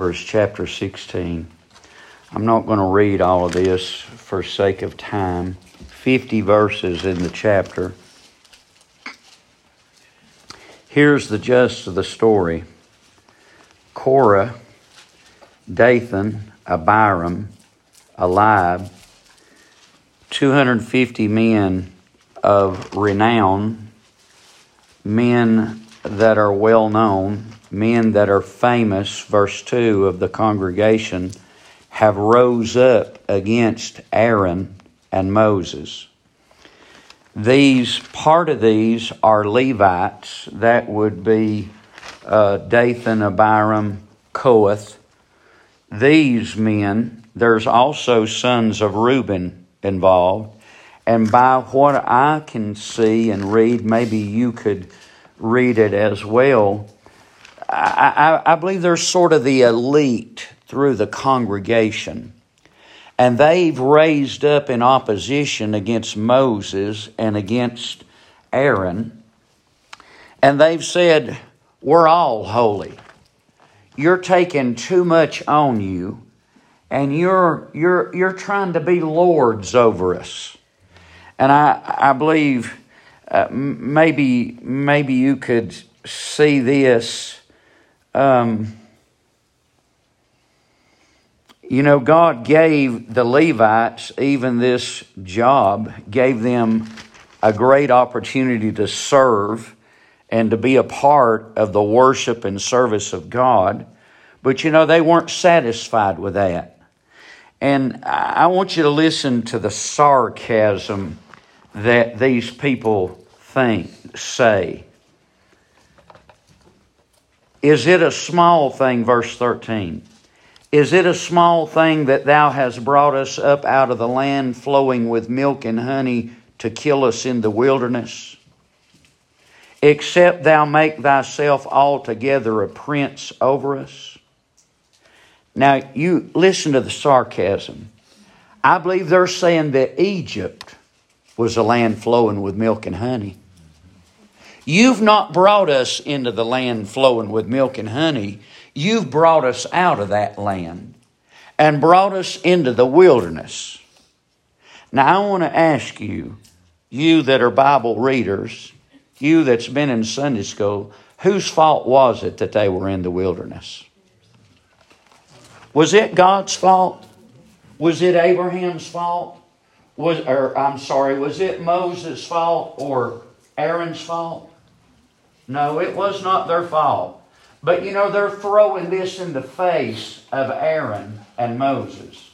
Numbers chapter 16. I'm not going to read all of this for sake of time. 50 verses in the chapter. Here's the gist of the story. Korah, Dathan, Abiram, Eliab, 250 men of renown, men that are well known, men that are famous, verse 2 of the congregation, have rose up against Aaron and Moses. Part of these are Levites. That would be Dathan, Abiram, Kohath. These men, there's also sons of Reuben involved. And by what I can see and read, maybe you could read it as well, I believe they're sort of the elite through the congregation. And they've raised up in opposition against Moses and against Aaron. And they've said, we're all holy. You're taking too much on you. And you're trying to be lords over us. And I believe maybe you could see this. God gave the Levites even this job, gave them a great opportunity to serve and to be a part of the worship and service of God. But they weren't satisfied with that. And I want you to listen to the sarcasm that these people say. Is it a small thing, verse 13? Is it a small thing that thou hast brought us up out of the land flowing with milk and honey to kill us in the wilderness? Except thou make thyself altogether a prince over us? Now, you listen to the sarcasm. I believe they're saying that Egypt was a land flowing with milk and honey. You've not brought us into the land flowing with milk and honey. You've brought us out of that land and brought us into the wilderness. Now, I want to ask you, you that are Bible readers, you that's been in Sunday school, whose fault was it that they were in the wilderness? Was it God's fault? Was it Abraham's fault? Was it Moses' fault or Aaron's fault? No, it was not their fault. But they're throwing this in the face of Aaron and Moses.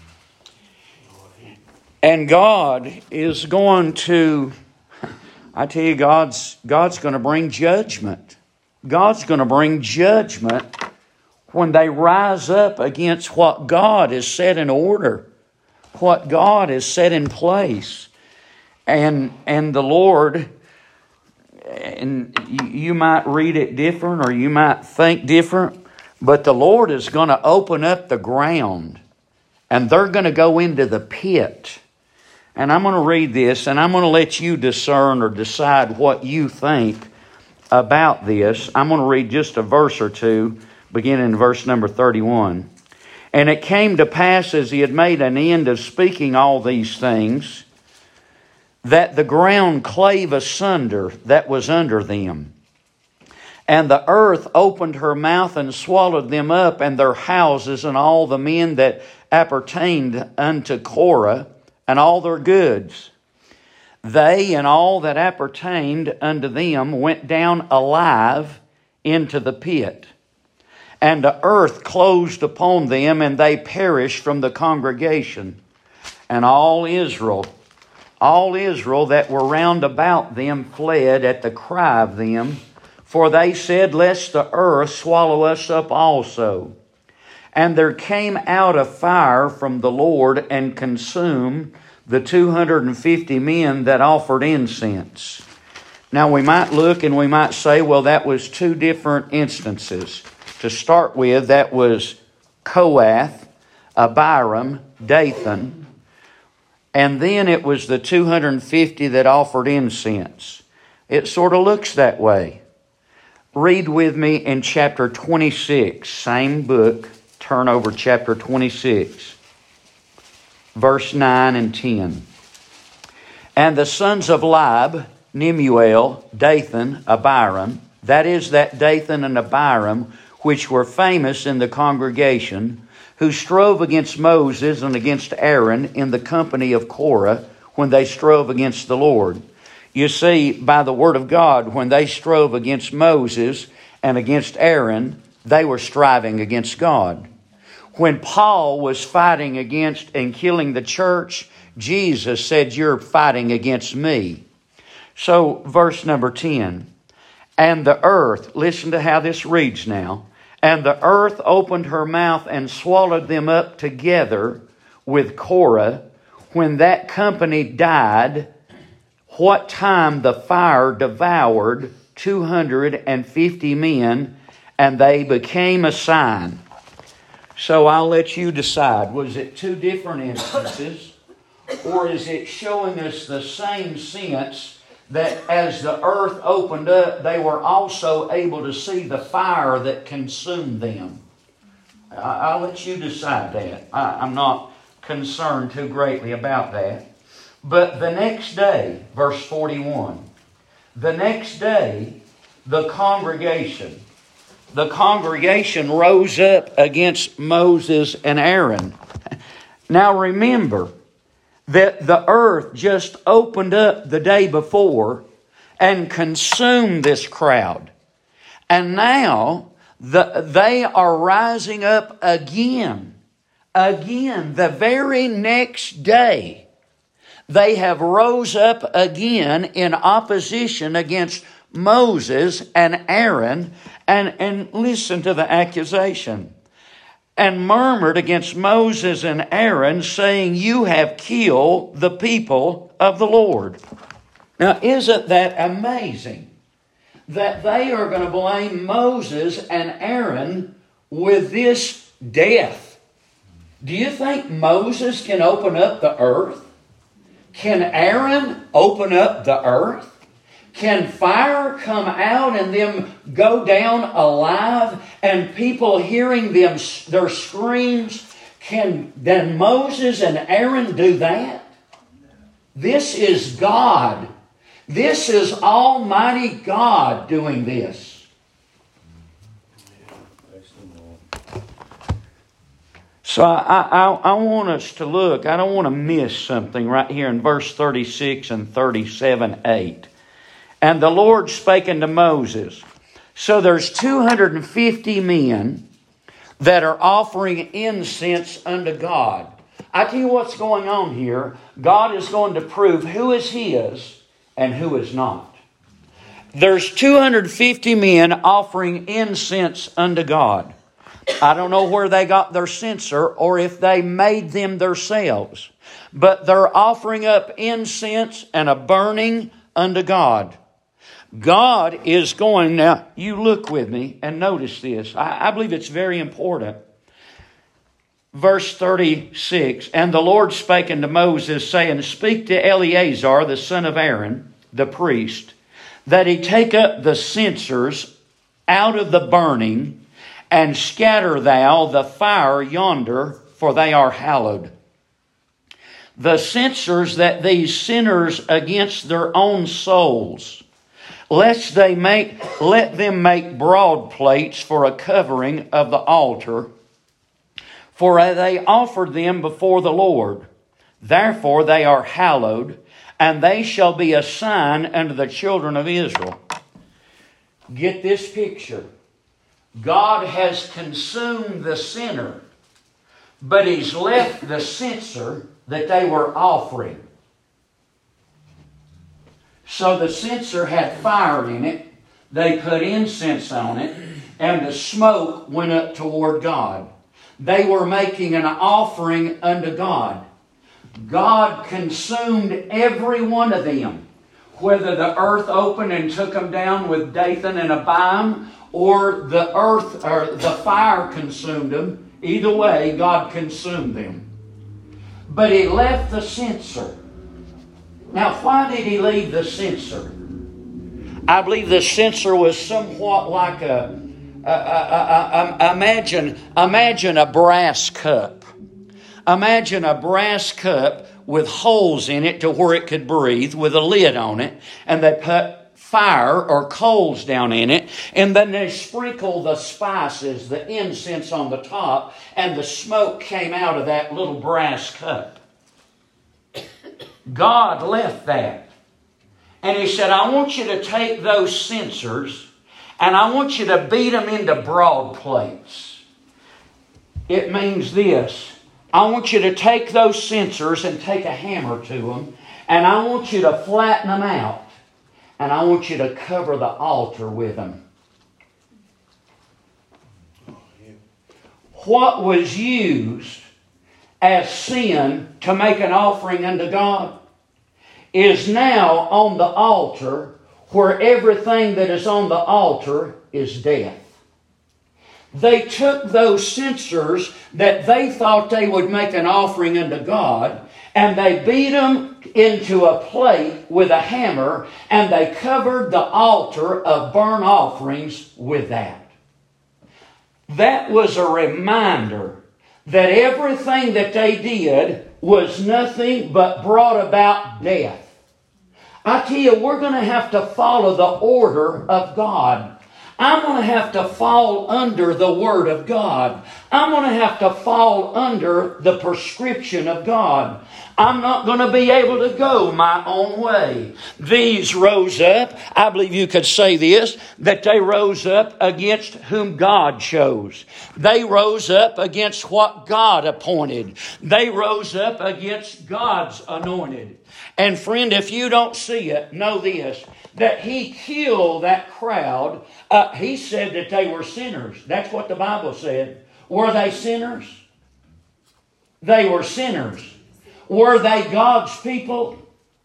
And God is going to, I tell you, God's going to bring judgment. God's going to bring judgment when they rise up against what God has set in order, what God has set in place. And the Lord, and you might read it different or you might think different, but the Lord is going to open up the ground and they're going to go into the pit. And I'm going to read this and I'm going to let you discern or decide what you think about this. I'm going to read just a verse or two, beginning in verse number 31. And it came to pass as he had made an end of speaking all these things, that the ground clave asunder that was under them. And the earth opened her mouth and swallowed them up and their houses and all the men that appertained unto Korah and all their goods. They and all that appertained unto them went down alive into the pit. And the earth closed upon them and they perished from the congregation. And all Israel that were round about them fled at the cry of them, for they said, lest the earth swallow us up also. And there came out a fire from the Lord and consumed the 250 men that offered incense. Now we might look and we might say, well, that was two different instances. To start with, that was Kohath, Abiram, Dathan, and then it was the 250 that offered incense. It sort of looks that way. Read with me in chapter 26, same book, turn over chapter 26, verse 9 and 10. And the sons of Lib, Nemuel, Dathan, Abiram, that is that Dathan and Abiram, which were famous in the congregation, who strove against Moses and against Aaron in the company of Korah, when they strove against the Lord. You see, by the word of God, when they strove against Moses and against Aaron, they were striving against God. When Paul was fighting against and killing the church, Jesus said, "You're fighting against me." So, verse number 10. And the earth, listen to how this reads now. And the earth opened her mouth and swallowed them up together with Korah, when that company died, what time the fire devoured 250 men, and they became a sign. So I'll let you decide. Was it two different instances, or is it showing us the same sense that as the earth opened up, they were also able to see the fire that consumed them? I'll let you decide that. I'm not concerned too greatly about that. But the next day, verse 41, the next day, the congregation rose up against Moses and Aaron. Now remember that the earth just opened up the day before and consumed this crowd. And now they are rising up again. Again, the very next day, they have rose up again in opposition against Moses and Aaron. And listen to the accusation. And murmured against Moses and Aaron, saying, "You have killed the people of the Lord." Now, isn't that amazing? That they are going to blame Moses and Aaron with this death. Do you think Moses can open up the earth? Can Aaron open up the earth? Can fire come out and them go down alive, and people hearing them their screams? Can then Moses and Aaron do that? This is God. This is Almighty God doing this. So I want us to look. I don't want to miss something right here in verse 36 and 37:8. And the Lord spake unto Moses. So there's 250 men that are offering incense unto God. I tell you what's going on here. God is going to prove who is His and who is not. There's 250 men offering incense unto God. I don't know where they got their censer or if they made them themselves. But they're offering up incense and a burning unto God. God is going, now you look with me and notice this. I believe it's very important. Verse 36, and the Lord spake unto Moses, saying, Speak to Eleazar, the son of Aaron, the priest, that he take up the censers out of the burning, and scatter thou the fire yonder, for they are hallowed. The censers that these sinners against their own souls, let them make broad plates for a covering of the altar, for they offered them before the Lord. Therefore they are hallowed, and they shall be a sign unto the children of Israel. Get this picture. God has consumed the sinner, but He's left the censer that they were offering. So the censer had fire in it. They put incense on it, and the smoke went up toward God. They were making an offering unto God. God consumed every one of them, whether the earth opened and took them down with Dathan and Abiram, or the earth or the fire consumed them. Either way, God consumed them. But He left the censer. Now, why did He leave the censer? I believe the censer was somewhat like Imagine a brass cup. Imagine a brass cup with holes in it to where it could breathe, with a lid on it, and they put fire or coals down in it, and then they sprinkle the spices, the incense on the top, and the smoke came out of that little brass cup. God left that. And He said, I want you to take those censers and I want you to beat them into broad plates. It means this. I want you to take those censers and take a hammer to them, and I want you to flatten them out. And I want you to cover the altar with them. What was used as sin to make an offering unto God is now on the altar, where everything that is on the altar is death. They took those censers that they thought they would make an offering unto God, and they beat them into a plate with a hammer, and they covered the altar of burnt offerings with that. That was a reminder that everything that they did was nothing but brought about death. I tell you, we're going to have to follow the order of God. I'm going to have to fall under the Word of God. I'm going to have to fall under the prescription of God. I'm not going to be able to go my own way. These rose up, I believe you could say this, that they rose up against whom God chose. They rose up against what God appointed. They rose up against God's anointed. And friend, if you don't see it, know this, that He killed that crowd. He said that they were sinners. That's what the Bible said. Were they sinners? They were sinners. Were they God's people?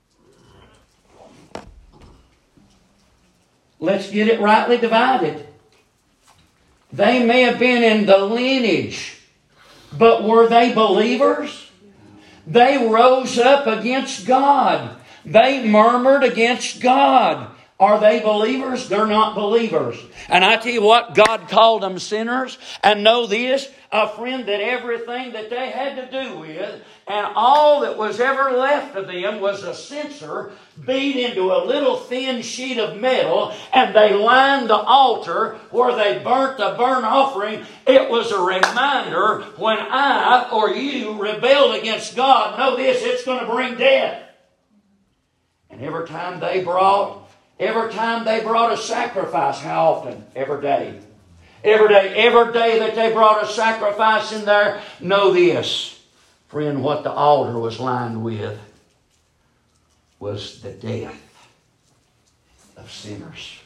Let's get it rightly divided. They may have been in the lineage, but were they believers? They rose up against God. They murmured against God. Are they believers? They're not believers. And I tell you what, God called them sinners. And know this, friend, that everything that they had to do with, and all that was ever left of them, was a censer beat into a little thin sheet of metal, and they lined the altar where they burnt the burnt offering. It was a reminder, when I or you rebelled against God, know this, it's going to bring death. And every time they brought a sacrifice, how often? Every day. Every day that they brought a sacrifice in there, know this, friend, what the altar was lined with was the death of sinners.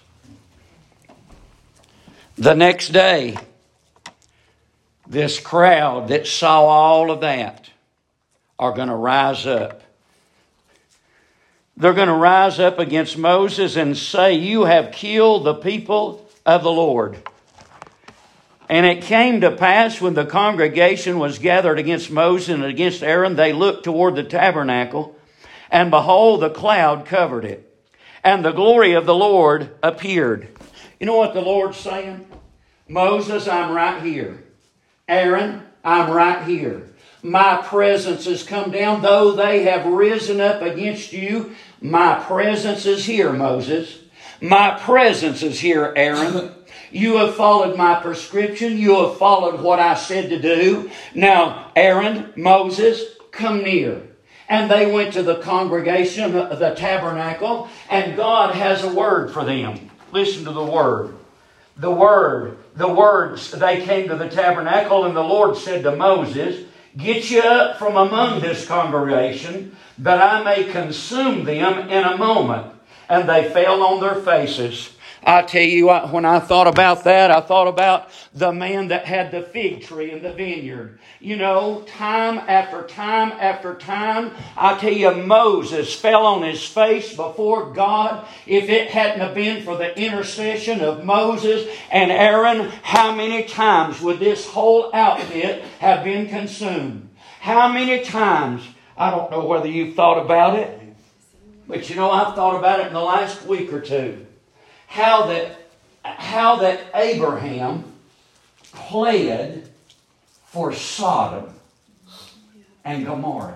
The next day, this crowd that saw all of that are going to rise up. They're going to rise up against Moses and say, you have killed the people of the Lord. And it came to pass, when the congregation was gathered against Moses and against Aaron, they looked toward the tabernacle, and behold, the cloud covered it, and the glory of the Lord appeared. You know what the Lord's saying? Moses, I'm right here. Aaron, I'm right here. My presence has come down. Though they have risen up against you, my presence is here, Moses. My presence is here, Aaron. You have followed my prescription. You have followed what I said to do. Now, Aaron, Moses, come near. And they went to the congregation, the tabernacle, and God has a word for them. Listen to the word. The words, they came to the tabernacle, and the Lord said to Moses, get you up from among this congregation, that I may consume them in a moment. And they fell on their faces. I tell you what, when I thought about that, I thought about the man that had the fig tree in the vineyard. You know, time after time after time, I tell you, Moses fell on his face before God. If it hadn't have been for the intercession of Moses and Aaron, how many times would this whole outfit have been consumed? How many times? I don't know whether you've thought about it, but you know, I've thought about it in the last week or two. How that how that Abraham pled for Sodom and Gomorrah.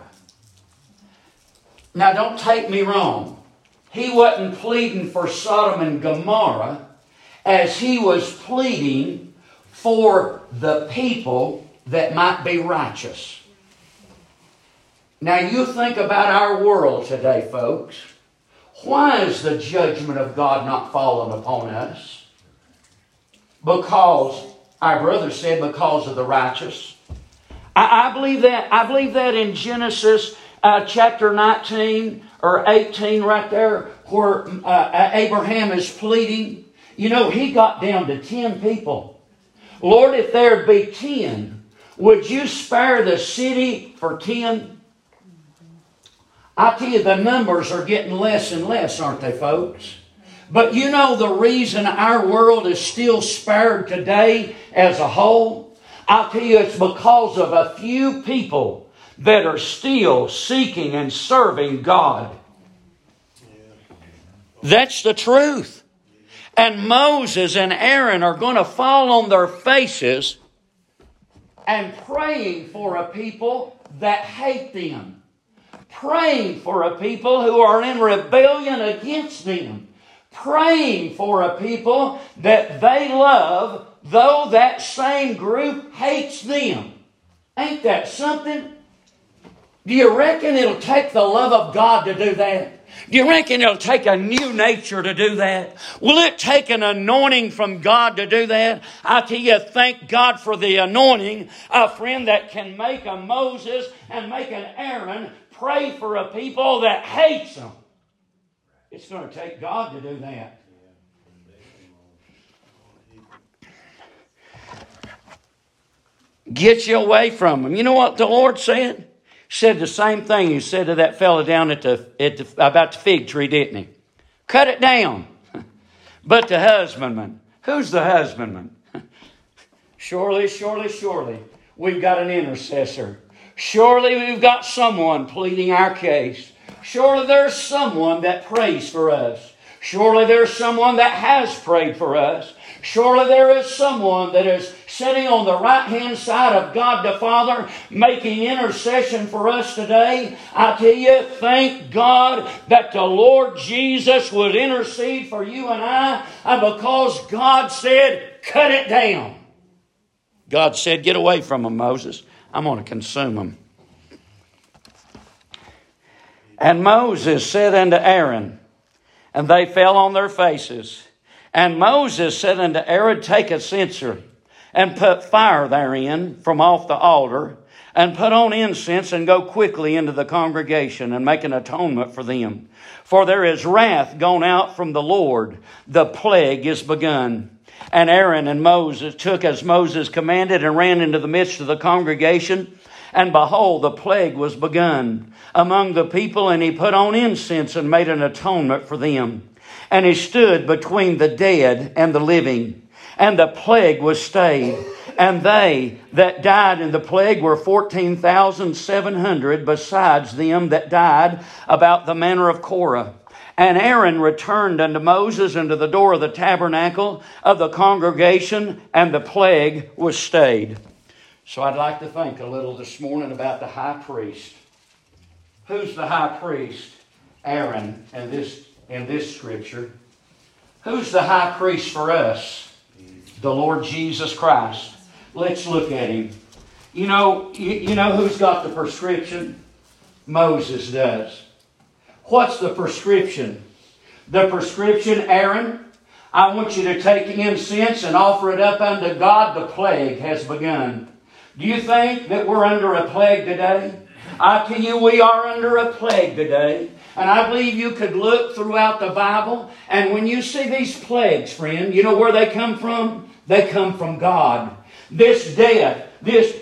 Now don't take me wrong. He wasn't pleading for Sodom and Gomorrah as he was pleading for the people that might be righteous. Now you think about our world today, folks. Why is the judgment of God not fallen upon us? Because, our brother said, because of the righteous. I believe that. I believe that in Genesis chapter 19 or 18 right there where Abraham is pleading. You know, he got down to 10 people. Lord, if there be 10, would you spare the city for 10? I tell you, the numbers are getting less and less, aren't they, folks? But you know the reason our world is still spared today as a whole? I'll tell you, it's because of a few people that are still seeking and serving God. That's the truth. And Moses and Aaron are going to fall on their faces and praying for a people that hate them. Praying for a people who are in rebellion against them. Praying for a people that they love, though that same group hates them. Ain't that something? Do you reckon it'll take the love of God to do that? Do you reckon it'll take a new nature to do that? Will it take an anointing from God to do that? I tell you, thank God for the anointing, a friend that can make a Moses and make an Aaron pray for a people that hates them. It's going to take God to do that. Get you away from them. You know what the Lord said? Said the same thing He said to that fellow down about the fig tree, didn't He? Cut it down. But the husbandman. Who's the husbandman? Surely, surely, surely, we've got an intercessor. Surely we've got someone pleading our case. Surely there's someone that prays for us. Surely there's someone that has prayed for us. Surely there is someone that is sitting on the right-hand side of God the Father making intercession for us today. I tell you, thank God that the Lord Jesus would intercede for you and I because God said, cut it down. God said, get away from them, Moses. I'm going to consume them. And Moses said unto Aaron, and they fell on their faces. And Moses said unto Aaron, take a censer, and put fire therein from off the altar, and put on incense, and go quickly into the congregation, and make an atonement for them. For there is wrath gone out from the Lord, the plague is begun. And Aaron and Moses took as Moses commanded, and ran into the midst of the congregation. And behold, the plague was begun among the people, and he put on incense and made an atonement for them. And he stood between the dead and the living, and the plague was stayed. And they that died in the plague were 14,700, besides them that died about the manner of Korah. And Aaron returned unto Moses unto the door of the tabernacle of the congregation, and the plague was stayed. So I'd like to think a little this morning about the high priest. Who's the high priest? Aaron in this scripture. Who's the high priest for us? The Lord Jesus Christ. Let's look at Him. You know who's got the prescription? Moses does. What's the prescription? The prescription, Aaron, I want you to take incense and offer it up unto God. The plague has begun. Do you think that we're under a plague today? I tell you, we are under a plague today. And I believe you could look throughout the Bible, and when you see these plagues, friend, you know where they come from? They come from God. This death,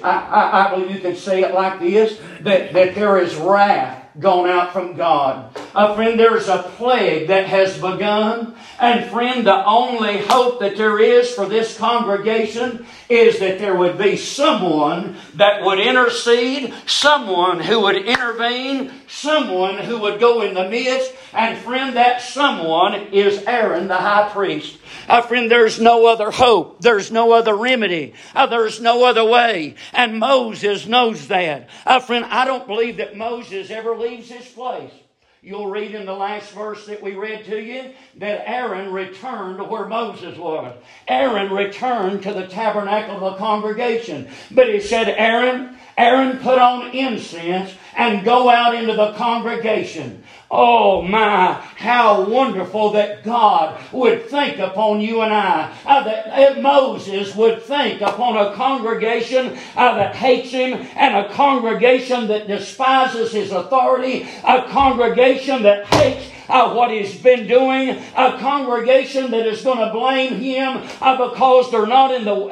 I believe you could say it like this, that there is wrath gone out from God. Friend, there's a plague that has begun. And friend, the only hope that there is for this congregation is that there would be someone that would intercede, someone who would intervene, someone who would go in the midst. And friend, that someone is Aaron the high priest. Friend, there's no other hope. There's no other remedy. There's no other way. And Moses knows that. Friend, I don't believe that Moses ever leaves his place. You'll read in the last verse that we read to you that Aaron returned to where Moses was. Aaron returned to the tabernacle of the congregation. But he said, Aaron, put on incense and go out into the congregation. Oh my, how wonderful that God would think upon you and I. That Moses would think upon a congregation that hates him, and a congregation that despises his authority, a congregation that hates what he's been doing, a congregation that is going to blame him because they're not in the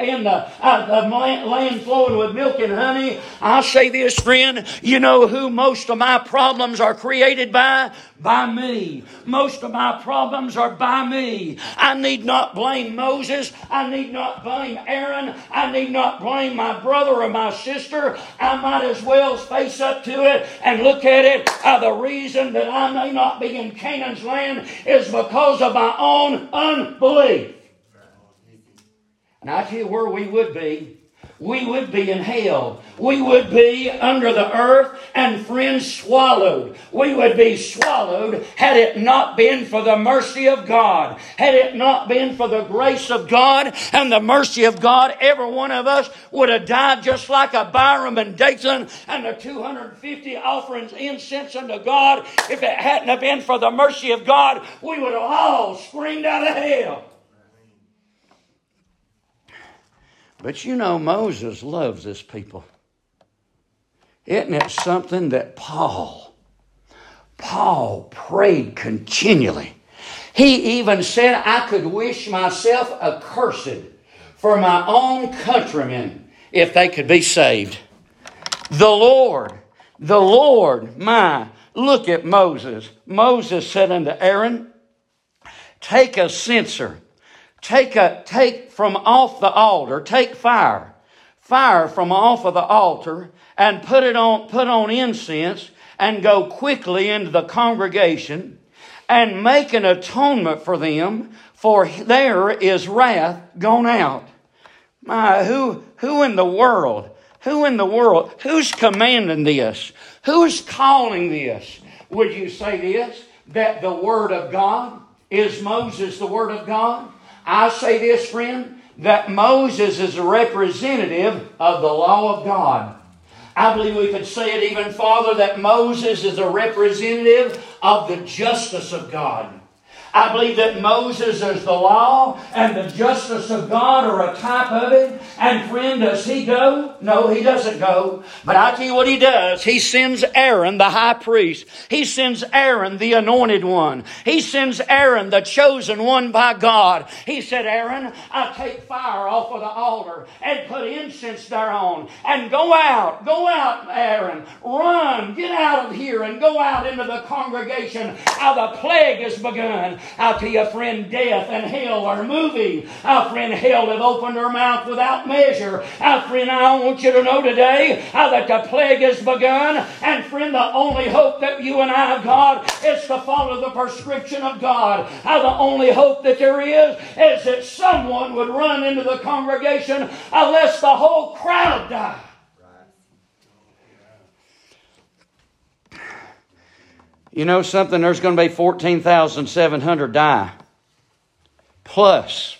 land flowing with milk and honey. I'll say this, friend, you know who most of my problems are created by? By me. Most of my problems are by me. I need not blame Moses. I need not blame Aaron. I need not blame my brother or my sister. I might as well face up to it and look at it. The reason that I may not be in Canaan's land is because of my own unbelief. And I tell you where we would be. We would be in hell. We would be under the earth and, friends, swallowed. We would be swallowed had it not been for the mercy of God. Had it not been for the grace of God and the mercy of God, every one of us would have died just like Abiram and Dathan and the 250 offerings incense unto God. If it hadn't have been for the mercy of God, we would have all screamed out of hell. But you know, Moses loves his people. Isn't it something that Paul prayed continually? He even said, I could wish myself accursed for my own countrymen if they could be saved. The Lord, look at Moses. Moses said unto Aaron, take a censer. Take from off the altar, take fire from off of the altar, and put on incense, and go quickly into the congregation, and make an atonement for them, for there is wrath gone out. My, who in the world? Who's commanding this? Who's calling this? Would you say this? That the Word of God is Moses, the Word of God? I say this, friend, that Moses is a representative of the law of God. I believe we could say it even farther, that Moses is a representative of the justice of God. I believe that Moses is the law and the justice of God are a type of it. And friend, does he go? No, he doesn't go. But I tell you what he does. He sends Aaron, the high priest. He sends Aaron, the anointed one. He sends Aaron, the chosen one by God. He said, Aaron, I take fire off of the altar and put incense thereon. And go out, Aaron. Run, get out of here and go out into the congregation. The plague has begun. I'll tell you, friend, death and hell are moving. Friend, hell have opened her mouth without measure. Friend, I want you to know today that the plague has begun. And friend, the only hope that you and I have got is to follow the prescription of God. The only hope that there is that someone would run into the congregation unless the whole crowd died. You know something? There's going to be 14,700 die. Plus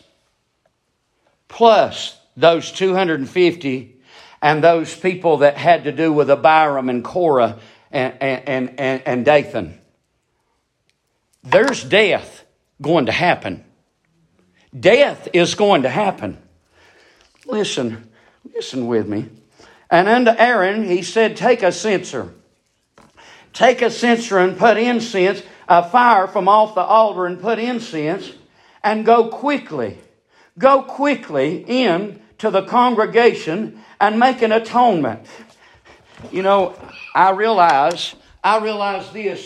those 250 and those people that had to do with Abiram and Korah and Dathan. There's death going to happen. Death is going to happen. Listen with me. And unto Aaron he said, take a censer. Take a censer and put incense, a fire from off the altar and put incense, and go quickly in to the congregation and make an atonement. You know, I realize this,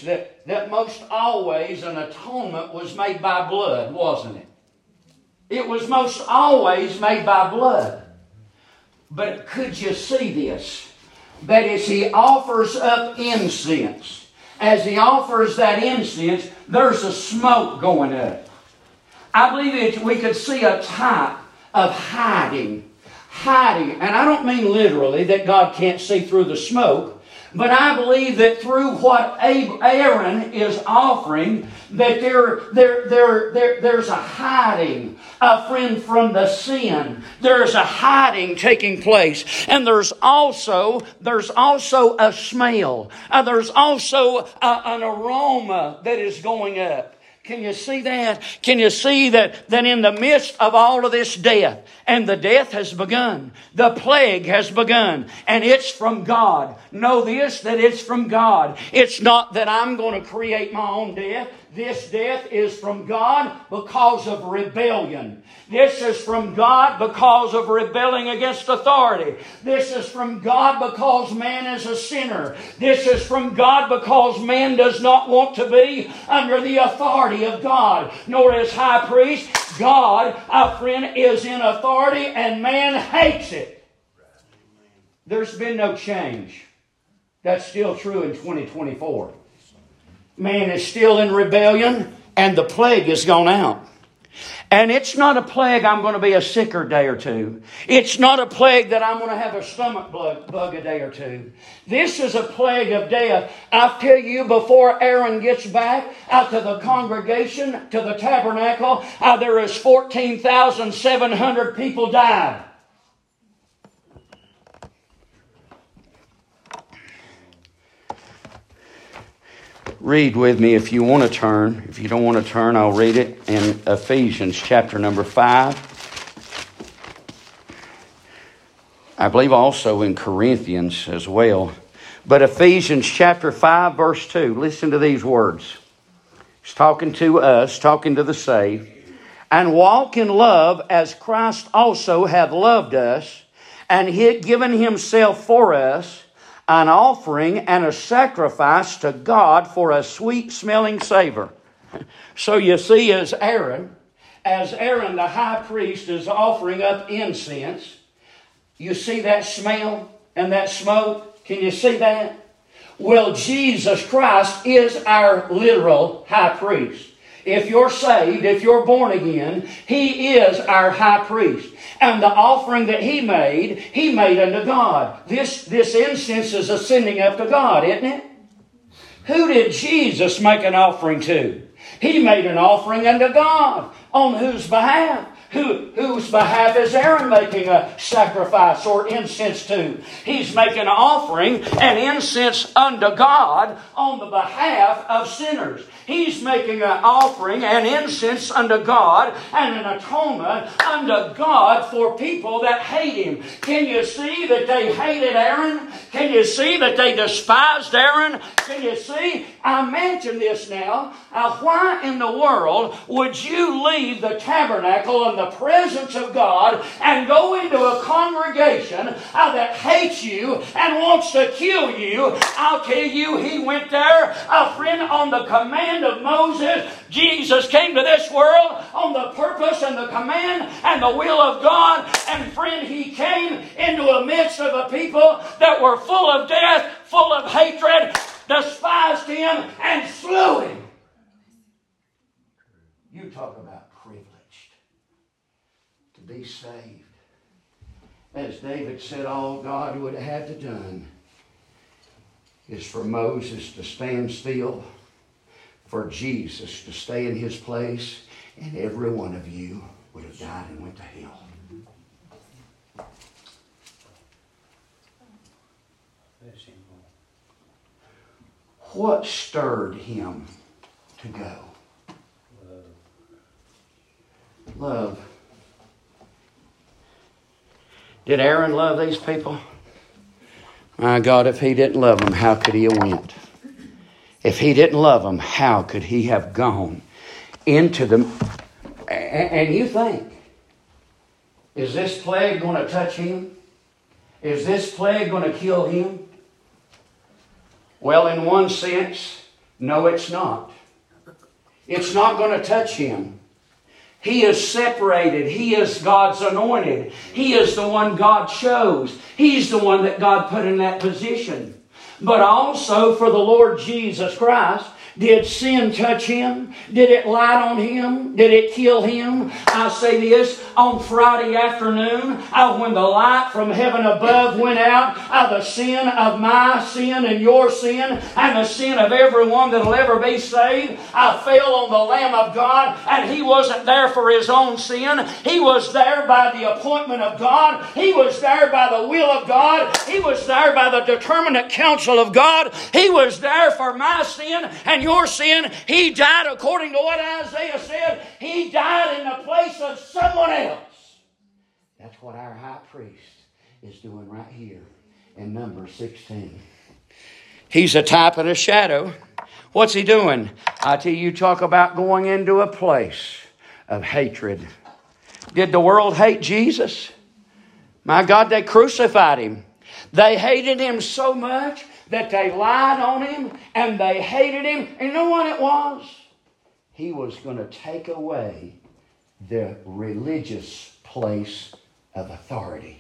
that most always an atonement was made by blood, wasn't it? It was most always made by blood. But could you see this? That as He offers up incense, as He offers that incense, there's a smoke going up. I believe we could see a type of hiding. And I don't mean literally that God can't see through the smoke, but I believe that through what Aaron is offering, that there's a hiding, friend, from the sin. There's a hiding taking place. And there's also a smell. There's also an aroma that is going up. Can you see that? Can you see that in the midst of all of this death, and the death has begun, the plague has begun, and it's from God. Know this, that it's from God. It's not that I'm going to create my own death. This death is from God because of rebellion. This is from God because of rebelling against authority. This is from God because man is a sinner. This is from God because man does not want to be under the authority of God, nor as high priest. God, our friend, is in authority and man hates it. There's been no change. That's still true in 2024. Man is still in rebellion and the plague has gone out. And it's not a plague I'm going to be a sicker day or two. It's not a plague that I'm going to have a stomach bug a day or two. This is a plague of death. I'll tell you, before Aaron gets back out to the congregation, to the tabernacle, there is 14,700 people died. Read with me if you want to turn. If you don't want to turn, I'll read it in Ephesians chapter number 5. I believe also in Corinthians as well. But Ephesians chapter 5 verse 2. Listen to these words. He's talking to us, talking to the saved. And walk in love as Christ also hath loved us and given Himself for us, an offering and a sacrifice to God for a sweet-smelling savor. So you see, as Aaron the high priest is offering up incense, you see that smell and that smoke? Can you see that? Well, Jesus Christ is our literal high priest. If you're saved, if you're born again, He is our high priest. And the offering that He made unto God. This incense is ascending up to God, isn't it? Who did Jesus make an offering to? He made an offering unto God. On whose behalf? Whose behalf is Aaron making a sacrifice or incense to? He's making an offering and incense unto God on the behalf of sinners. He's making an offering and incense unto God and an atonement unto God for people that hate Him. Can you see that they hated Aaron? Can you see that they despised Aaron? Can you see? I imagine this now. Why in the world would you leave the tabernacle and the presence of God and go into a congregation that hates you and wants to kill you? I'll tell you, He went there, friend, on the command of Moses. Jesus came to this world on the purpose and the command and the will of God. And friend, He came into the midst of a people that were full of death, full of hatred, despised Him, and slew Him. You talk about privileged to be saved. As David said, all God would have had to done is for Moses to stand still, for Jesus to stay in His place, and every one of you would have died and went to hell. What stirred Him to go? Love. Did Aaron love these people? My God, if he didn't love them, how could he have went? If he didn't love them, how could he have gone into them? And you think, is this plague going to touch him? Is this plague going to kill him? Well, in one sense, No, it's not. It's not going to touch him. He is separated. He is God's anointed. He is the one God chose. He's the one that God put in that position. But also for the Lord Jesus Christ, did sin touch him? Did it light on him? Did it kill him? I say this, on Friday afternoon, when the light from heaven above went out, the sin of my sin and your sin and the sin of everyone that will ever be saved, I fell on the Lamb of God, and He wasn't there for His own sin. He was there by the appointment of God. He was there by the will of God. He was there by the determinate counsel of God. He was there for my sin and your sin. He died according to what Isaiah said. He died in the place of someone else. That's what our high priest is doing right here in Numbers 16. He's a type and a shadow. What's he doing? I tell you, talk about going into a place of hatred. Did the world hate Jesus? My God, they crucified Him. They hated Him so much that they lied on Him and they hated Him. And you know what it was? He was going to take away the religious place of authority.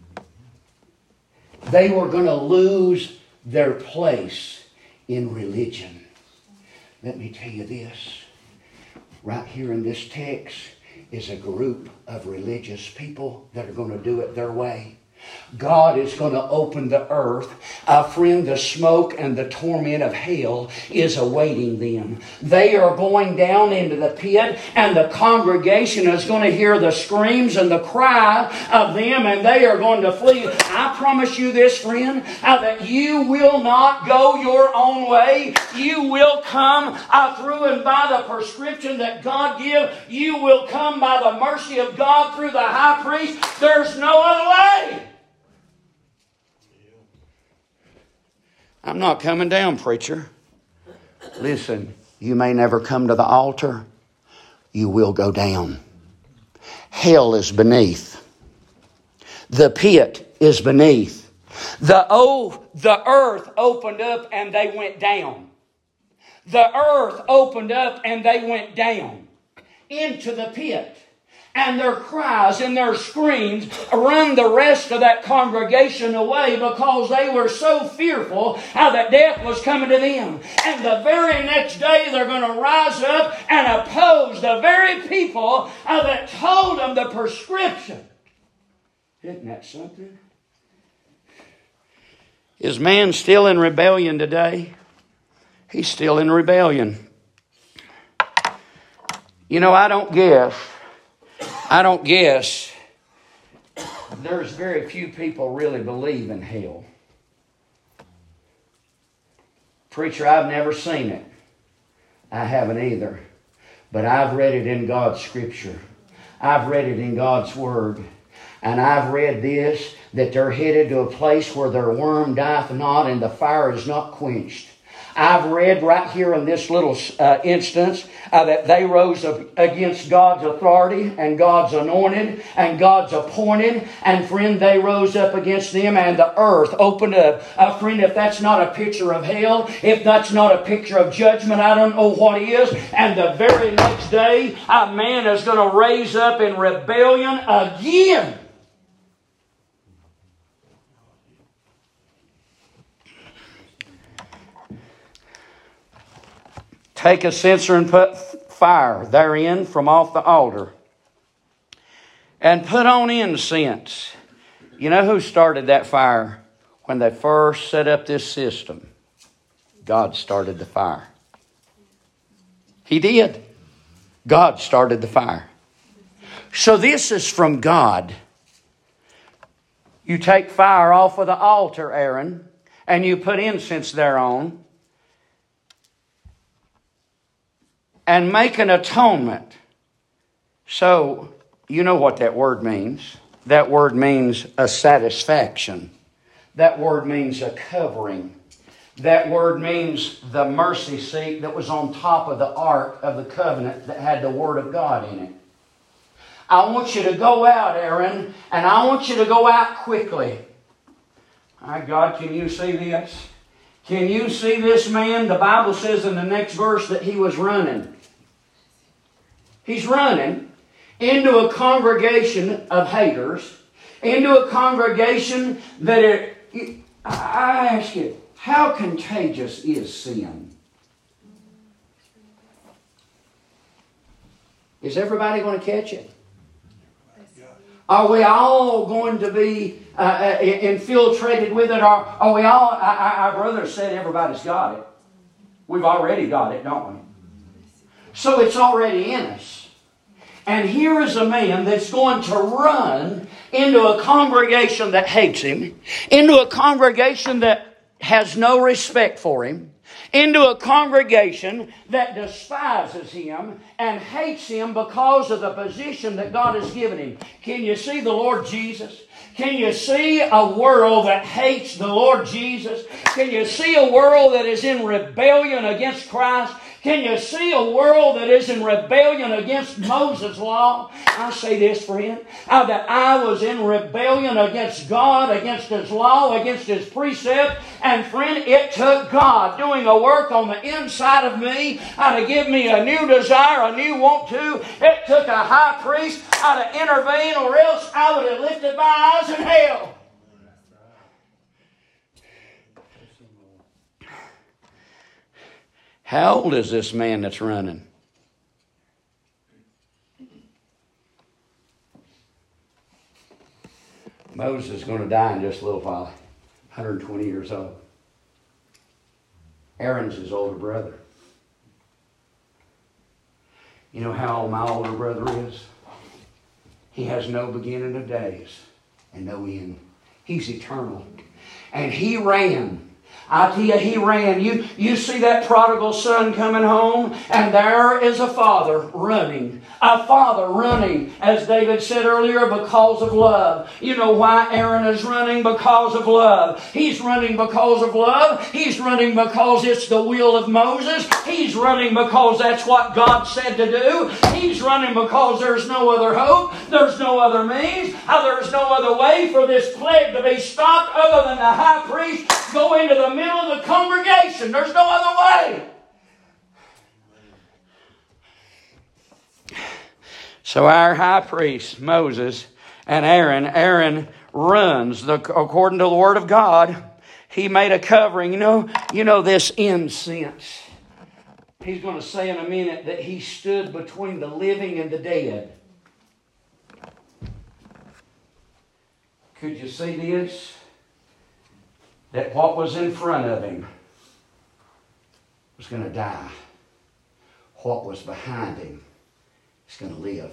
They were going to lose their place in religion. Let me tell you this. Right here in this text is a group of religious people that are going to do it their way. God is going to open the earth. Friend, the smoke and the torment of hell is awaiting them. They are going down into the pit, and the congregation is going to hear the screams and the cry of them, and they are going to flee. I promise you this, friend, that you will not go your own way. You will come through and by the prescription that God gives. You will come by the mercy of God through the high priest. There's no other way. I'm not coming down, preacher. Listen, you may never come to the altar. You will go down. Hell is beneath. The pit is beneath. The earth opened up and they went down. The earth opened up and they went down into the pit. And their cries and their screams run the rest of that congregation away because they were so fearful how that death was coming to them. And the very next day they're going to rise up and oppose the very people that told them the prescription. Isn't that something? Is man still in rebellion today? He's still in rebellion. You know, I don't guess there's very few people really believe in hell. Preacher, I've never seen it. I haven't either. But I've read it in God's Scripture. I've read it in God's Word. And I've read this, that they're headed to a place where their worm dieth not and the fire is not quenched. I've read right here in this little instance that they rose up against God's authority and God's anointed and God's appointed. And friend, they rose up against them and the earth opened up. Friend, if that's not a picture of hell, if that's not a picture of judgment, I don't know what is. And the very next day, a man is going to raise up in rebellion again. Take a censer and put fire therein from off the altar. And put on incense. You know who started that fire? When they first set up this system, God started the fire. He did. God started the fire. So this is from God. You take fire off of the altar, Aaron, and you put incense thereon. And make an atonement. So, you know what that word means. That word means a satisfaction. That word means a covering. That word means the mercy seat that was on top of the ark of the covenant that had the Word of God in it. I want you to go out, Aaron, and I want you to go out quickly. My God, can you see this? Can you see this man? The Bible says in the next verse that he was running. He's running into a congregation of haters, into a congregation that I ask you, how contagious is sin? Is everybody going to catch it? Are we all going to be infiltrated with it? Are we all, our brother said everybody's got it. We've already got it, don't we? So it's already in us. And here is a man that's going to run into a congregation that hates him, into a congregation that has no respect for him, into a congregation that despises him and hates him because of the position that God has given him. Can you see the Lord Jesus? Can you see a world that hates the Lord Jesus? Can you see a world that is in rebellion against Christ? Can you see a world that is in rebellion against Moses' law? I say this, friend, that I was in rebellion against God, against His law, against His precept. And friend, it took God doing a work on the inside of me to give me a new desire, a new want to. It took a high priest to intervene, or else I would have lifted my eyes in hell. How old is this man that's running? Moses is going to die in just a little while. 120 years old. Aaron's his older brother. You know how old my older brother is? He has no beginning of days and no end. He's eternal. And he ran. I tell you, he ran. You see that prodigal son coming home, and there is a father running. A father running, as David said earlier, because of love. You know why Aaron is running? Because of love. He's running because of love. He's running because it's the will of Moses. He's running because that's what God said to do. He's running because there's no other hope. There's no other means. There's no other way for this plague to be stopped other than the high priest go into the middle of the congregation. There's no other way. So our high priest, Moses, and Aaron runs according to the Word of God. He made a covering. You know this incense. He's going to say in a minute that he stood between the living and the dead. Could you see this? That what was in front of him was going to die. What was behind him is going to live.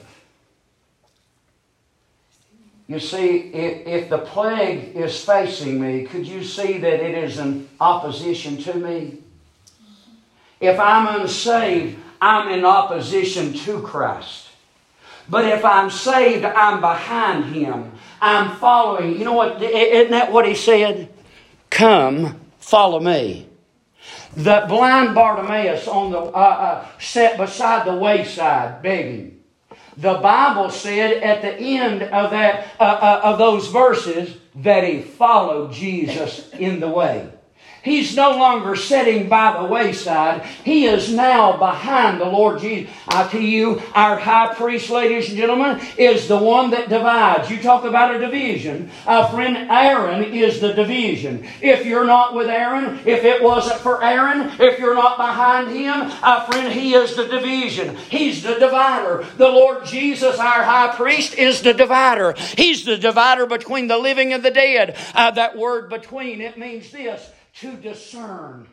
You see, if the plague is facing me, could you see that it is in opposition to me? If I'm unsaved, I'm in opposition to Christ. But if I'm saved, I'm behind Him. I'm following. You know what? Isn't that what He said? Come, follow me. The blind Bartimaeus on the sat beside the wayside begging. The Bible said at the end of that of those verses that he followed Jesus in the way. He's no longer sitting by the wayside. He is now behind the Lord Jesus. I tell you, our high priest, ladies and gentlemen, is the one that divides. You talk about a division. Friend, Aaron is the division. If you're not with Aaron, if it wasn't for Aaron, if you're not behind him, friend, he is the division. He's the divider. The Lord Jesus, our high priest, is the divider. He's the divider between the living and the dead. That word between, it means this. To discern.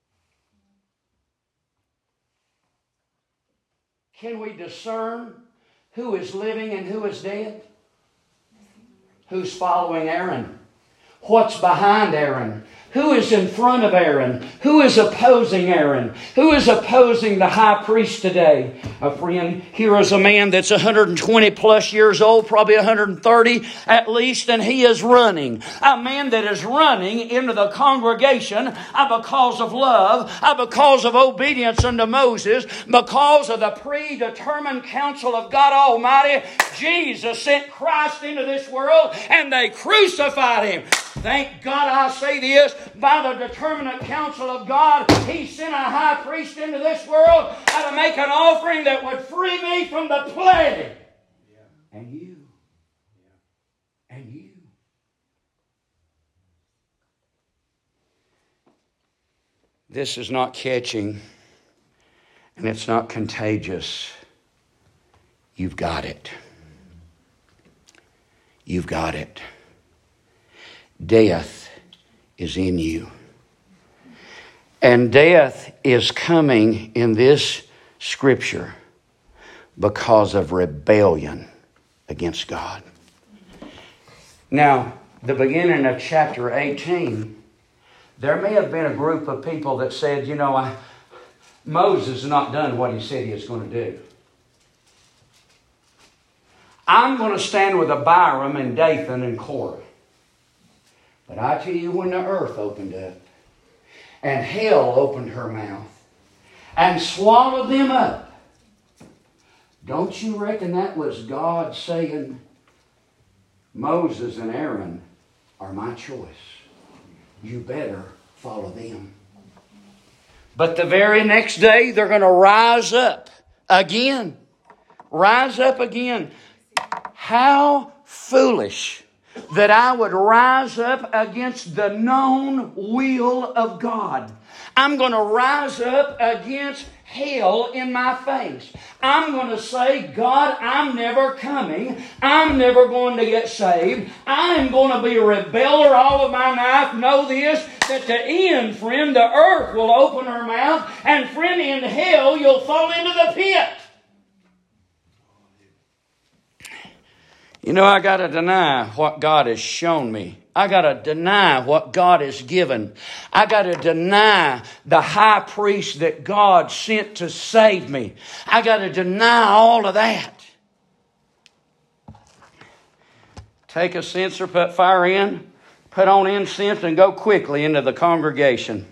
Can we discern who is living and who is dead? Who's following Aaron? What's behind Aaron? Who is in front of Aaron? Who is opposing Aaron? Who is opposing the high priest today? Friend, here is a man that's 120 plus years old, probably 130 at least, and he is running. A man that is running into the congregation because of love, because of obedience unto Moses, because of the predetermined counsel of God Almighty. Jesus sent Christ into this world and they crucified Him. Thank God I say this. by the determinate counsel of God, He sent a high priest into this world to make an offering that would free me from the plague. And you. And you. This is not catching, and it's not contagious. You've got it. You've got it. Death is in you. And death is coming in this Scripture because of rebellion against God. Now, the beginning of chapter 18, there may have been a group of people that said, Moses has not done what he said he was going to do. I'm going to stand with Abiram and Dathan and Korah. But I tell you, when the earth opened up and hell opened her mouth and swallowed them up, don't you reckon that was God saying, Moses and Aaron are my choice. You better follow them. But the very next day, they're going to rise up again. Rise up again. How foolish that I would rise up against the known will of God. I'm going to rise up against hell in my face. I'm going to say, God, I'm never coming. I'm never going to get saved. I'm going to be a rebeller all of my life. Know this, that the end, friend, the earth will open her mouth, and friend, in hell you'll fall into the pit. I got to deny what God has shown me. I got to deny what God has given. I got to deny the high priest that God sent to save me. I got to deny all of that. Take a censer, put fire in, put on incense, and go quickly into the congregation.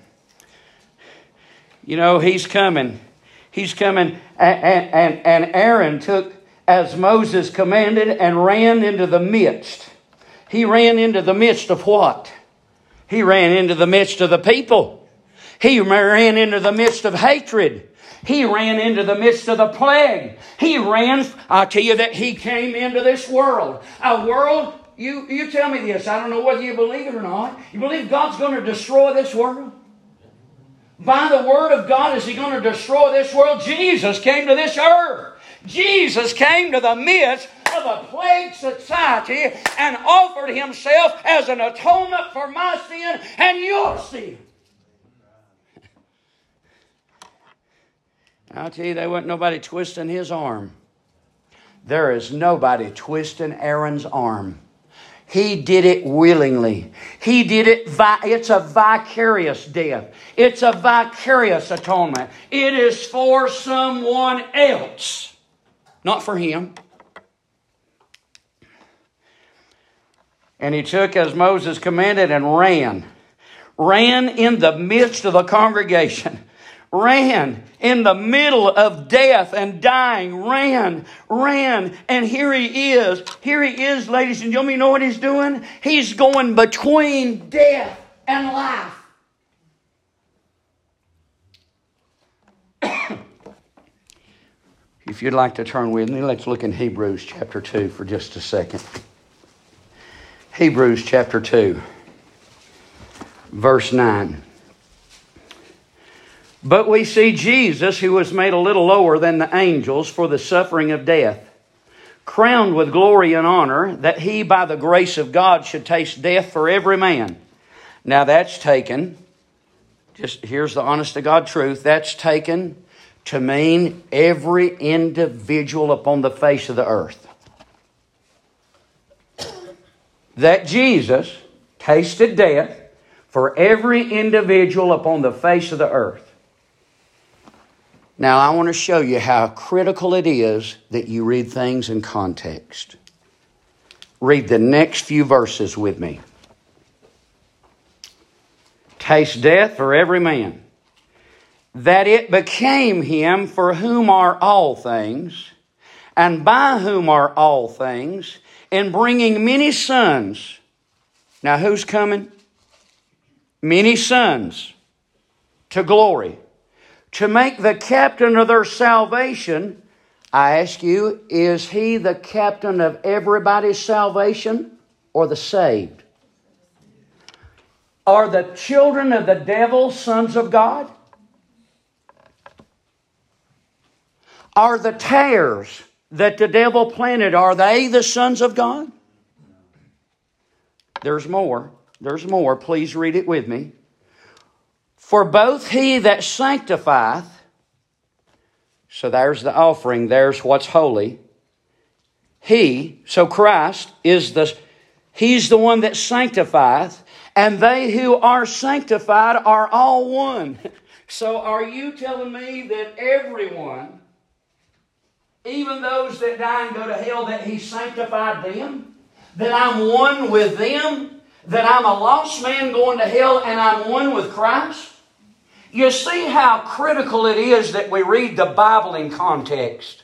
He's coming. He's coming. And Aaron took as Moses commanded and ran into the midst. He ran into the midst of what? He ran into the midst of the people. He ran into the midst of hatred. He ran into the midst of the plague. He ran, I tell you that he came into this world. A world, you tell me this, I don't know whether you believe it or not. You believe God's going to destroy this world? By the Word of God, is He going to destroy this world? Jesus came to this earth. Jesus came to the midst of a plagued society and offered Himself as an atonement for my sin and your sin. I'll tell you, there wasn't nobody twisting His arm. There is nobody twisting Aaron's arm. He did it willingly. He did it. It's a vicarious death. It's a vicarious atonement. It is for someone else, not for him. And he took as Moses commanded and ran. Ran in the midst of the congregation. Ran in the middle of death and dying. Ran. And here he is. Here he is, ladies and gentlemen. You know what he's doing? He's going between death and life. If you'd like to turn with me, let's look in Hebrews chapter 2 for just a second. Hebrews chapter 2, verse 9. But we see Jesus, who was made a little lower than the angels for the suffering of death, crowned with glory and honor, that He, by the grace of God, should taste death for every man. Now that's taken, just here's the honest to God truth, that's taken to mean every individual upon the face of the earth. That Jesus tasted death for every individual upon the face of the earth. Now, I want to show you how critical it is that you read things in context. Read the next few verses with me. Taste death for every man, that it became Him for whom are all things, and by whom are all things, in bringing many sons. Now, who's coming? many sons to glory, to make the captain of their salvation. I ask you, is he the captain of everybody's salvation or the saved? Are the children of the devil sons of God? Are the tares that the devil planted, are they the sons of God? There's more. There's more. Please read it with me. For both he that sanctifieth, so there's the offering, there's what's holy. So Christ He's the one that sanctifieth, and they who are sanctified are all one. So are you telling me that everyone, even those that die and go to hell, that He sanctified them? That I'm one with them? That I'm a lost man going to hell and I'm one with Christ? You see how critical it is that we read the Bible in context.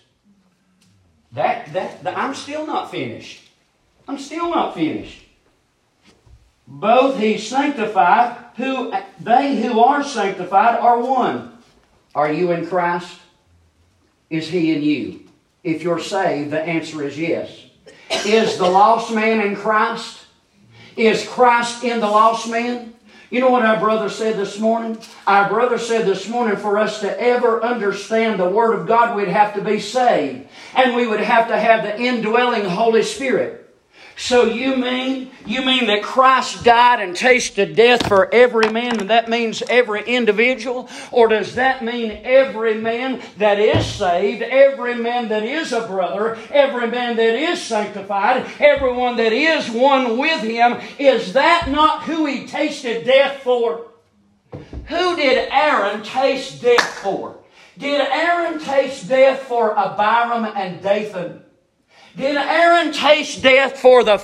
I'm still not finished. I'm still not finished. Both He sanctified, they who are sanctified are one. Are you in Christ? Is He in you? If you're saved, the answer is yes. Is the lost man in Christ? Is Christ in the lost man? You know what our brother said this morning? Our brother said this morning, for us to ever understand the Word of God, we'd have to be saved. And we would have to have the indwelling Holy Spirit. So you mean that Christ died and tasted death for every man, and that means every individual? Or does that mean every man that is saved, every man that is a brother, every man that is sanctified, everyone that is one with Him? Is that not who He tasted death for? Who did Aaron taste death for? Did Aaron taste death for Abiram and Dathan? Did Aaron taste death for the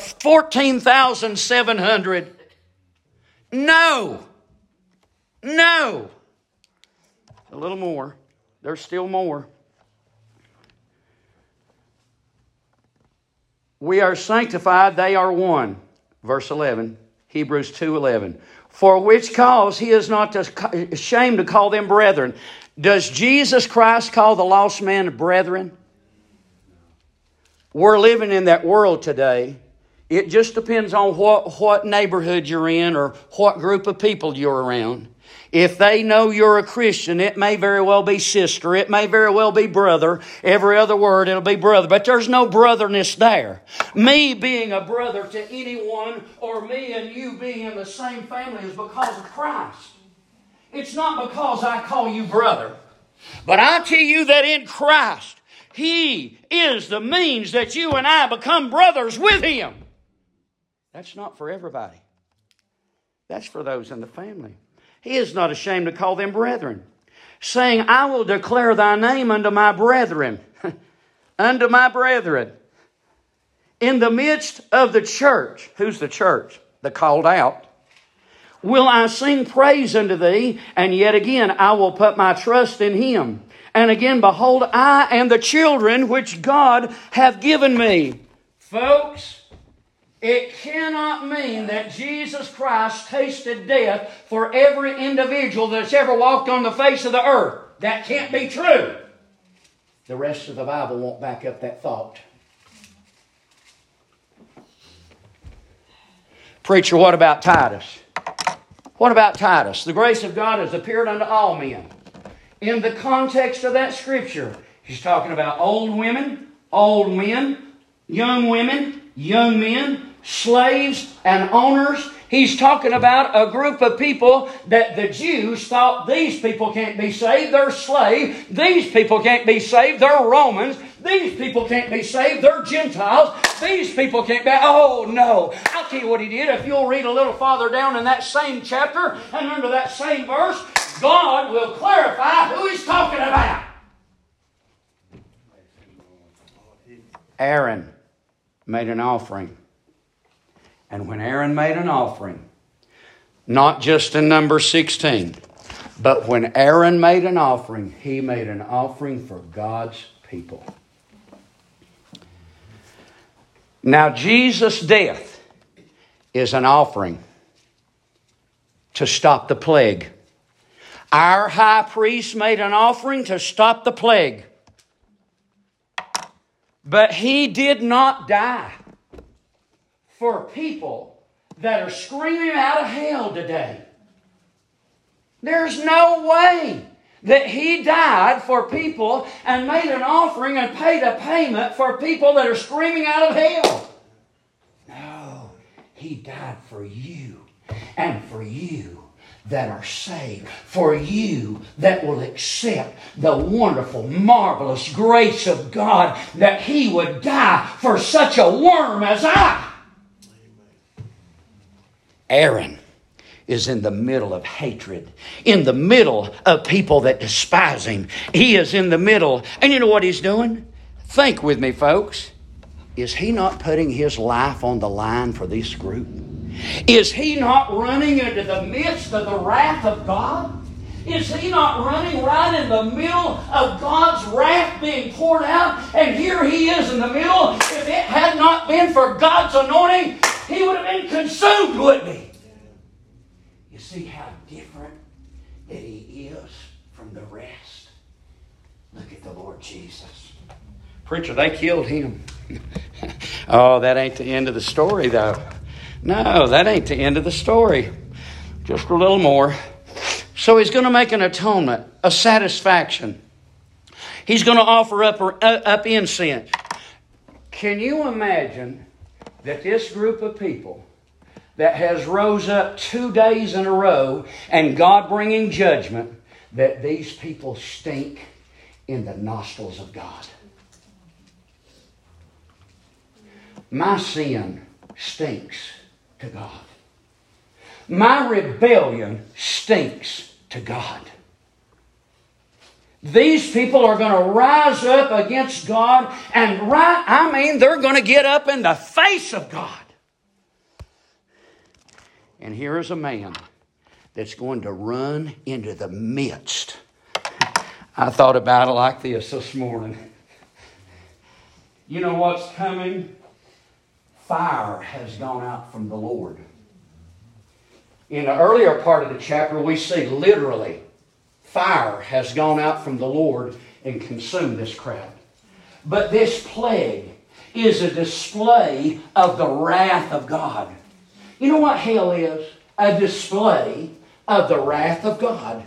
14,700? No. No. A little more. There's still more. We are sanctified, they are one. Verse 11, Hebrews 2:11. For which cause He is not ashamed to call them brethren. Does Jesus Christ call the lost man brethren? We're living in that world today. It just depends on what neighborhood you're in or what group of people you're around. If they know you're a Christian, it may very well be sister. It may very well be brother. Every other word, it'll be brother. But there's no brotherness there. Me being a brother to anyone, or me and you being in the same family, is because of Christ. It's not because I call you brother. But I tell you that in Christ, He is the means that you and I become brothers with Him. That's not for everybody. That's for those in the family. He is not ashamed to call them brethren, saying, I will declare thy name unto my brethren. Unto my brethren. In the midst of the church. Who's the church? The called out. Will I sing praise unto thee, and yet again I will put my trust in Him. And again, behold, I and the children which God hath given me. Folks, it cannot mean that Jesus Christ tasted death for every individual that's ever walked on the face of the earth. That can't be true. The rest of the Bible won't back up that thought. Preacher, what about Titus? What about Titus? The grace of God has appeared unto all men. In the context of that scripture, he's talking about old women, old men, young women, young men, slaves and owners. He's talking about a group of people that the Jews thought, these people can't be saved, they're slaves. These people can't be saved, they're Romans. These people can't be saved, they're Gentiles. These people can't be... Oh, no. I'll tell you what he did. If you'll read a little farther down in that same chapter and under that same verse, God will clarify who He's talking about. Aaron made an offering. And when Aaron made an offering, not just in number 16, but when Aaron made an offering, he made an offering for God's people. Now, Jesus' death is an offering to stop the plague. Our high priest made an offering to stop the plague. But he did not die for people that are screaming out of hell today. There's no way that he died for people and made an offering and paid a payment for people that are screaming out of hell. No, he died for you and for you that are saved, for you that will accept the wonderful, marvelous grace of God, that he would die for such a worm as I. Aaron is in the middle of hatred, in the middle of people that despise him. He is in the middle. And you know what he's doing? Think with me, folks. Is he not putting his life on the line for this group? Is he not running into the midst of the wrath of God? Is he not running right in the middle of God's wrath being poured out? And here he is in the middle. If it had not been for God's anointing, he would have been consumed, wouldn't he? You see how different that he is from the rest. Look at the Lord Jesus. Preacher, they killed him. Oh, that ain't the end of the story, though. No, that ain't the end of the story. Just a little more. So he's going to make an atonement, a satisfaction. He's going to offer up incense. Can you imagine that this group of people that has rose up 2 days in a row and God bringing judgment, that these people stink in the nostrils of God? My sin stinks to God. My rebellion stinks to God. These people are going to rise up against God and they're going to get up in the face of God. And here is a man that's going to run into the midst. I thought about it like this morning. You know what's coming? Fire has gone out from the Lord. In the earlier part of the chapter, we see literally fire has gone out from the Lord and consumed this crowd. But this plague is a display of the wrath of God. You know what hell is? A display of the wrath of God.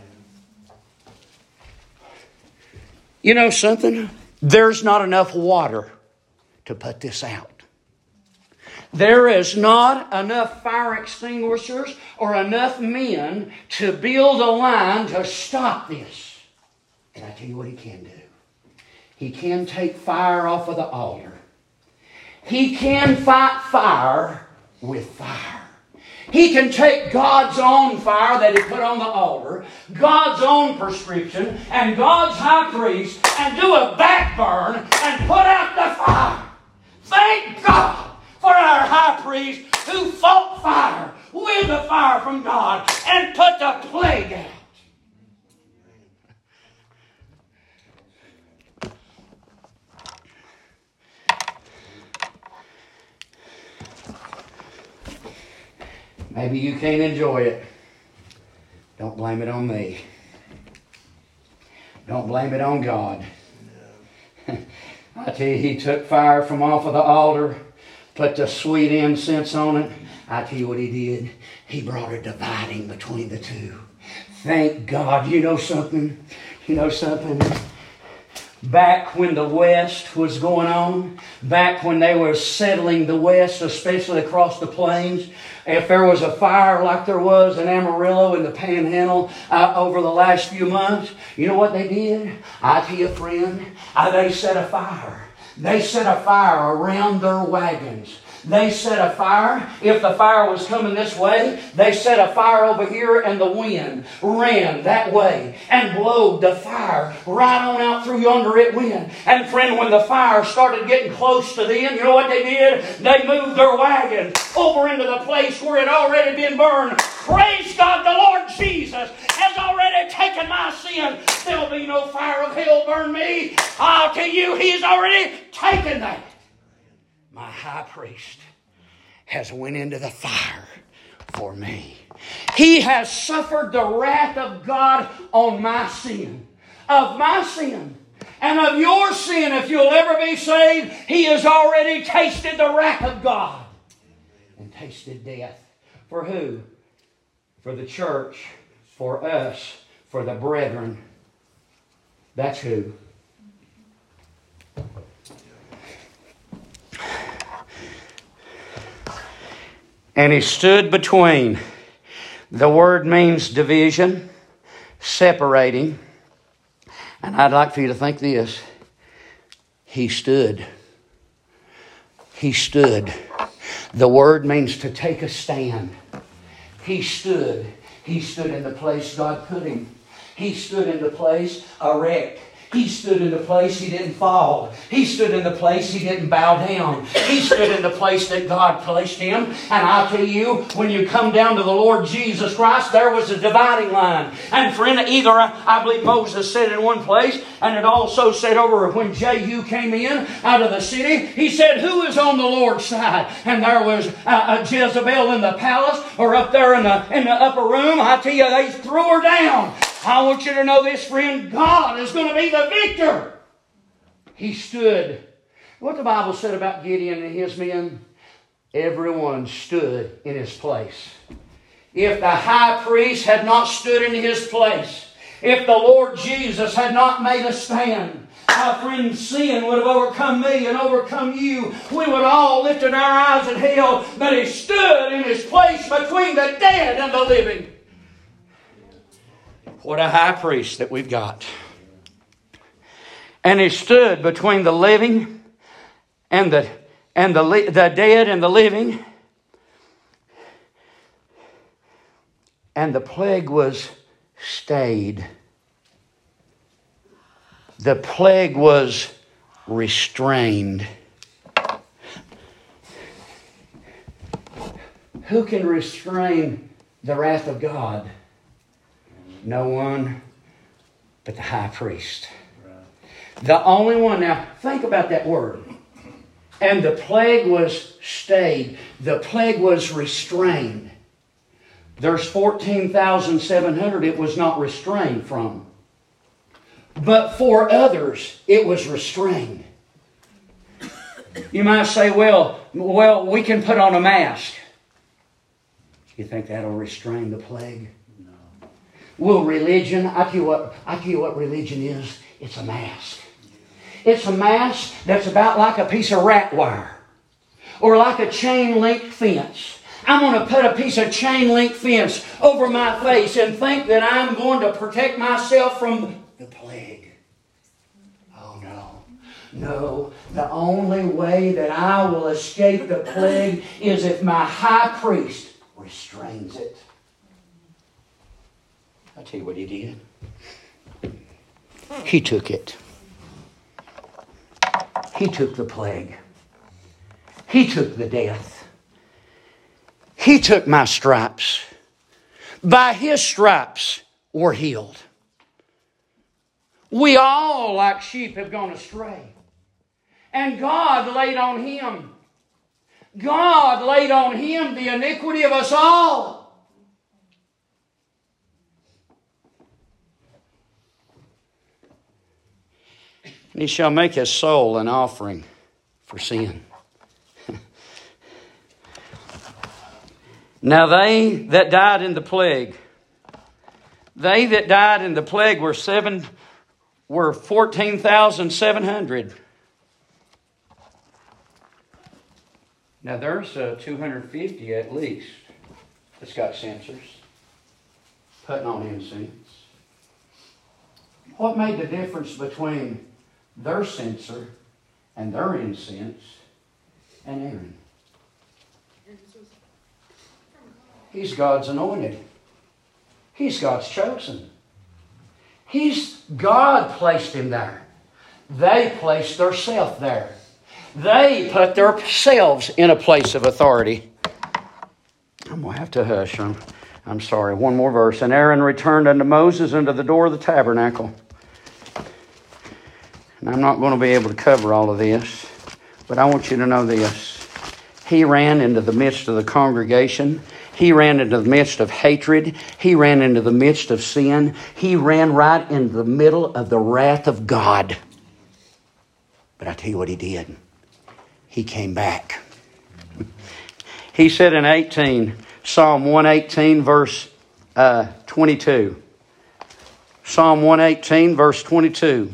You know something? There's not enough water to put this out. There is not enough fire extinguishers or enough men to build a line to stop this. And I tell you what he can do. He can take fire off of the altar. He can fight fire with fire. He can take God's own fire that he put on the altar, God's own prescription, and God's high priest, and do a backburn and put out the fire. Thank God for our high priest who fought fire with the fire from God and put the plague out. Maybe you can't enjoy it. Don't blame it on me. Don't blame it on God. I tell you, he took fire from off of the altar, put the sweet incense on it. I tell you what he did. He brought a dividing between the two. Thank God. You know something? Back when the West was going on, back when they were settling the West, especially across the plains, if there was a fire like there was in Amarillo in the Panhandle over the last few months, you know what they did? I tell you, friend, they set a fire. They set a fire around their wagons. They set a fire. If the fire was coming this way, they set a fire over here, and the wind ran that way and blowed the fire right on out through yonder it went. And friend, when the fire started getting close to them, you know what they did? They moved their wagon over into the place where it had already been burned. Praise God, the Lord Jesus has already taken my sin. There'll be no fire of hell burn me. I'll tell you, He's already taken that. My high priest has went into the fire for me. He has suffered the wrath of God on my sin. Of my sin. And of your sin, if you'll ever be saved, He has already tasted the wrath of God. And tasted death. For who? For the church. For us. For the brethren. That's who. And He stood between. The word means division, separating. And I'd like for you to think this. He stood. He stood. The word means to take a stand. He stood. He stood in the place God put Him. He stood in the place erect. He stood in the place He didn't fall. He stood in the place He didn't bow down. He stood in the place that God placed Him. And I'll tell you, when you come down to the Lord Jesus Christ, there was a dividing line. And friend, either I believe Moses said in one place, and it also said over when Jehu came in out of the city, he said, who is on the Lord's side? And there was a Jezebel in the palace, or up there in the upper room. I tell you, they threw her down. I want you to know this, friend. God is going to be the victor. He stood. What the Bible said about Gideon and his men? Everyone stood in his place. If the high priest had not stood in his place, if the Lord Jesus had not made a stand, my friend, sin would have overcome me and overcome you. We would all lifted our eyes at hell, but He stood in His place between the dead and the living. What a high priest that we've got. And He stood between the living and the dead and the living. And the plague was stayed. The plague was restrained. Who can restrain the wrath of God? No one but the high priest. The only one. Now, think about that word. And the plague was stayed. The plague was restrained. There's 14,700 it was not restrained from. But for others, it was restrained. You might say, well, we can put on a mask. You think that'll restrain the plague? No. Will religion? I tell you what religion is. It's a mask. It's a mask that's about like a piece of rat wire. Or like a chain link fence. I'm going to put a piece of chain link fence over my face and think that I'm going to protect myself from the plague. Oh no. No. The only way that I will escape the plague is if my high priest restrains it. I'll tell you what He did. He took it. He took the plague. He took the death. He took my stripes. By His stripes we're healed. We all, like sheep, have gone astray. And God laid on Him. God laid on Him the iniquity of us all. And He shall make His soul an offering for sin. Now they that died in the plague, were 14,700. Now there's 250 at least that's got censers, putting on incense. What made the difference between their censer and their incense and Aaron? He's God's anointed. He's God's chosen. God placed him there. They placed themselves there. They put themselves in a place of authority. I'm going to have to hush. I'm sorry. One more verse. And Aaron returned unto Moses unto the door of the tabernacle. And I'm not going to be able to cover all of this, but I want you to know this. He ran into the midst of the congregation He ran into the midst of hatred. He ran into the midst of sin. He ran right into the middle of the wrath of God. But I tell you what he did. He came back. He said in Psalm 118, verse 22. Psalm 118, verse 22.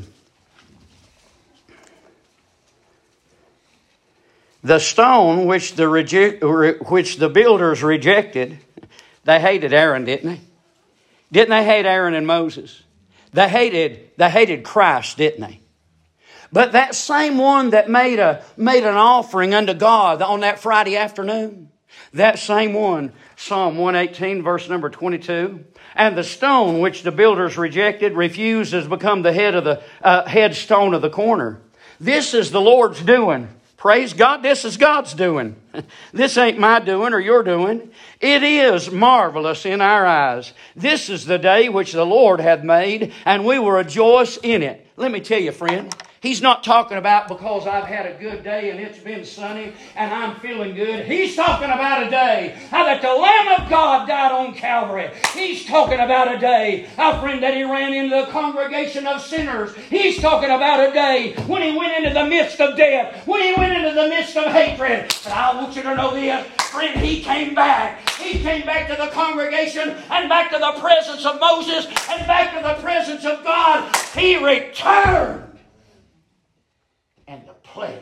The stone which the builders rejected, they hated Aaron, didn't they? Didn't they hate Aaron and Moses? They hated Christ, didn't they? But that same one that made an offering unto God on that Friday afternoon, that same one, Psalm 118, verse number 22, and the stone which the builders rejected, refused, has become the headstone of the corner. This is the Lord's doing. Praise God, this is God's doing. This ain't my doing or your doing. It is marvelous in our eyes. This is the day which the Lord hath made, and we will rejoice in it. Let me tell you, friend, He's not talking about because I've had a good day and it's been sunny and I'm feeling good. He's talking about a day that the Lamb of God died on Calvary. He's talking about a day, friend, that He ran into the congregation of sinners. He's talking about a day when He went into the midst of death, when He went into the midst of hatred. But I want you to know this, friend, He came back. He came back to the congregation and back to the presence of Moses and back to the presence of God. He returned. And the plague